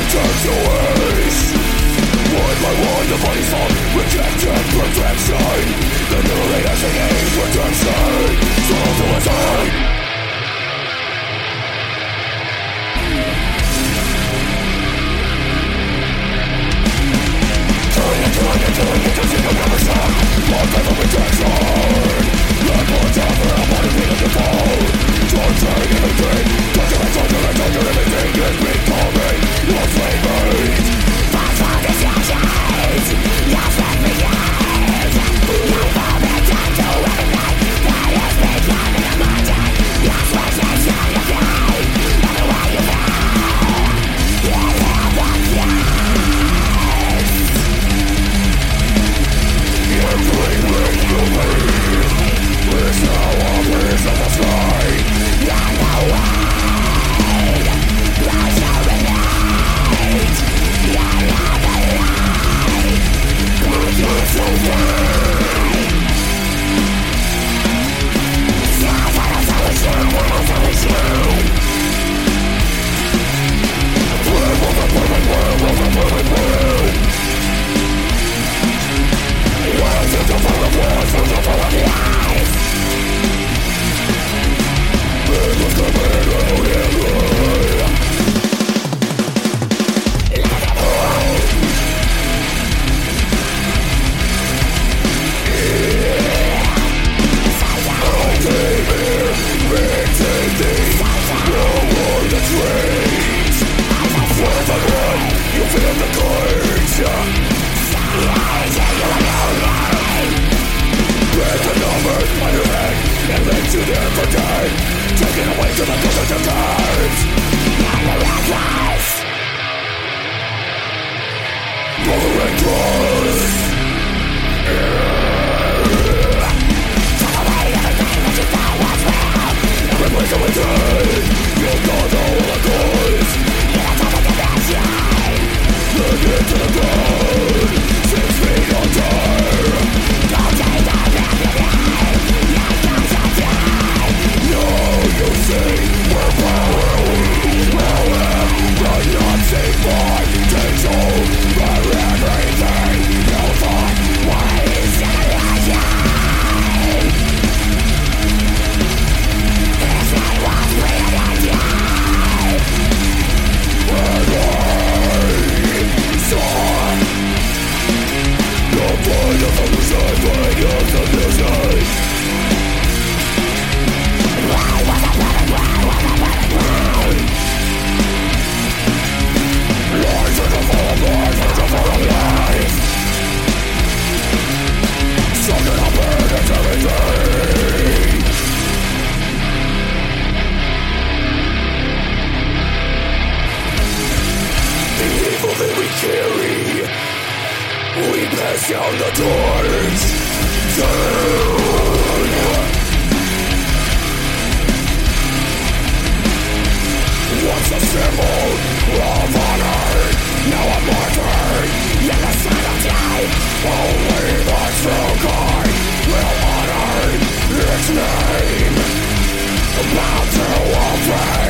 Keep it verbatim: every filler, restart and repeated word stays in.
turns to waste. One by one the bodies fall, rejected protection. The new leadership needs redemption. Soul to its own. Killing and killing and killing because you can never stop. One type of rejection. Let one down for a body beat of the fall. Torturing everything. Torture and torture and torture everything. Is becoming your slave mate. But for these actions, you've left me dead. You've all been done to everything that has become in your mind. Your switches on the fly. Everywhere you go, you have the chance. Your dream brings you pain. It's now a piece of the sky. You're the way. There's no relief. You're not the light. But you're so free. Yeah, what else I was you? What else I was you? Where will the perfect world? Will the perfect world? Where is the full of words? Where's the full of lies? It was the man out in life. Let it burn. Yeah. I came here, maintain thee. No more the trains. Where the run, you feel the cage. Break the numbers on your head and let you there for dead. Taken away to the closet of times. And the red life. All the red cross. Take away everything that you thought was real. Every place of return. You don't know all the cause. You don't know the connection. Look into the ground. Six feet under. Don't take the breath of life. Let us all die. No, you see, we're power weak. Power, but not safe by. Takes over everything. You thought, what is generation? This night was created dead. And I saw the point of illusion, point of illusion. Why was I perfect? Why was I perfect? Why? Lies are the full of lies, are the full of lies. Something up and it's everything. The evil that we carry, we pass down the torch. Turn. Once a symbol of honor, now a martyr in the sight of death. Only the true God will honor its name. Bow to obey.